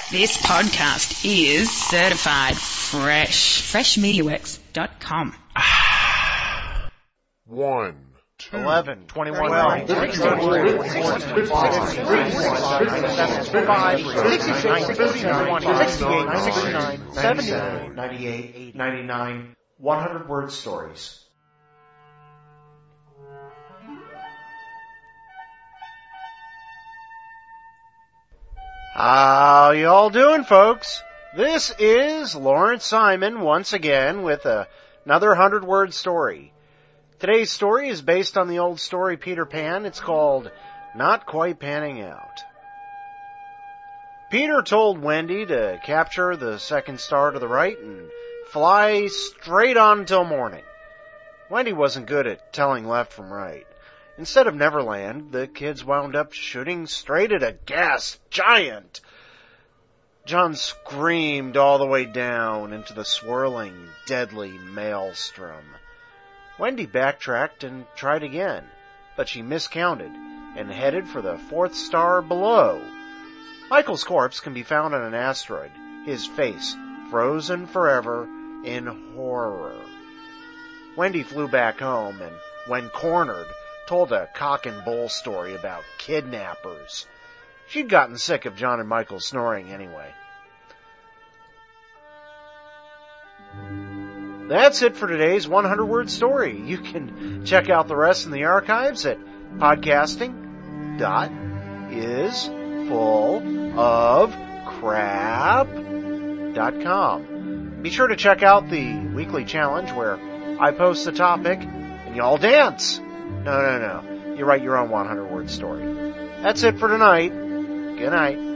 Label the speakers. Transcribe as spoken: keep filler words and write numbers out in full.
Speaker 1: This podcast is certified fresh. fresh media works dot com.
Speaker 2: One. Two,
Speaker 3: eleven, twenty-one,
Speaker 2: twelve,
Speaker 3: sixteen, sixty-seven, sixty-nine, seventy, ninety-eight, ninety-nine, one hundred word stories. How y'all doing, folks? This is Lawrence Simon once again with a, another hundred-word story. Today's story is based on the old story Peter Pan. It's called Not Quite Panning Out. Peter told Wendy to capture the second star to the right and fly straight on until morning. Wendy wasn't good at telling left from right. Instead of Neverland, the kids wound up shooting straight at a gas giant. John screamed all the way down into the swirling, deadly maelstrom. Wendy backtracked and tried again, but she miscounted and headed for the fourth star below. Michael's corpse can be found on an asteroid, his face frozen forever in horror. Wendy flew back home and, when cornered, told a cock and bull story about kidnappers. She'd gotten sick of John and Michael snoring anyway. That's it for today's hundred-word story. You can check out the rest in the archives at podcasting dot is full of crap dot com. Be sure to check out the weekly challenge where I post the topic and y'all dance. No, no, no. You write your own hundred-word story. That's it for tonight. Good night.